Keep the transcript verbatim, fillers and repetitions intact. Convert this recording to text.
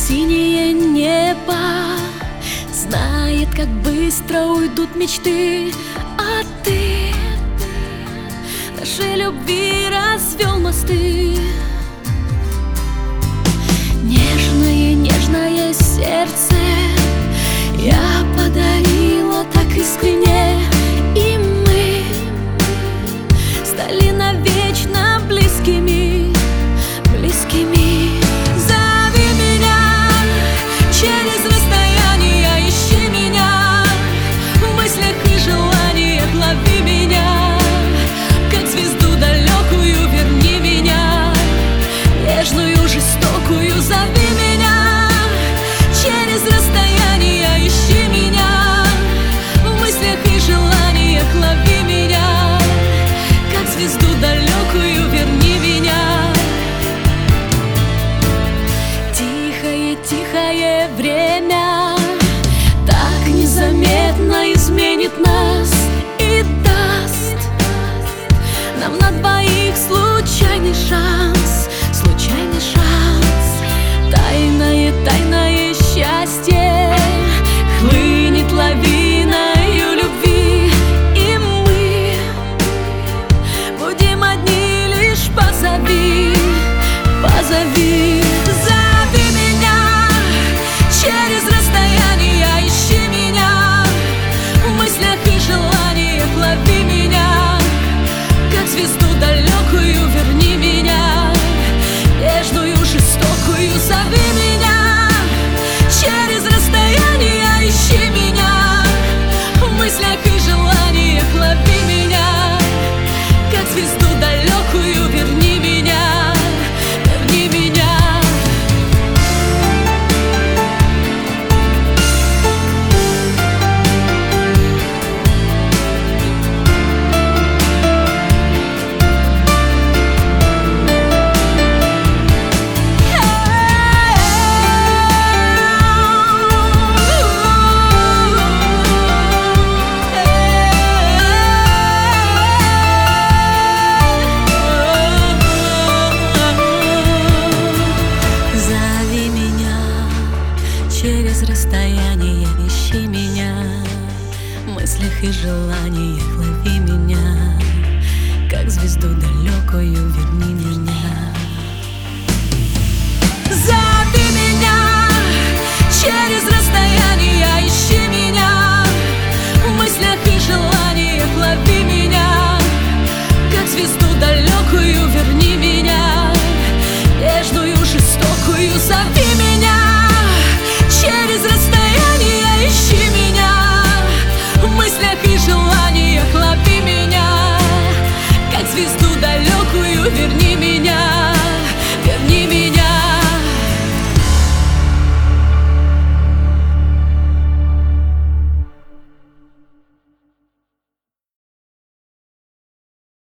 синее небо знает, как быстро уйдут мечты, а ты нашей любви развел мосты. Нежное, нежное сердце я подарила так искренне, и мы стали навечно близкими, близкими. Зови меня через расстояние, ищи меня в мыслях и желаниях, лови меня, как звезду далекую, верни меня, нежную, жестокую. Зови меня через расстояние, ищи меня в мыслях и желаниях, лови меня, как звезду далекую, верни меня. Тихое, тихое время так незаметно изменит нас и даст нам на двоих случайный шанс, случайный шанс. Тайное, тайное счастье хлынет лавиною любви, и мы будем одни лишь. Позови, позови. Зови меня через расстояние, ищи меня в мыслях и желаниях, лови меня, как звезду далекую, верни меня, нежную, жестокую. Зови меня через расстояние, ищи меня в мыслях и желаниях, лови меня, как звезду далекую, верни меня, верни меня. Через расстояние ищи меня в мыслях и желаниях, лови меня, как звезду далекую, верни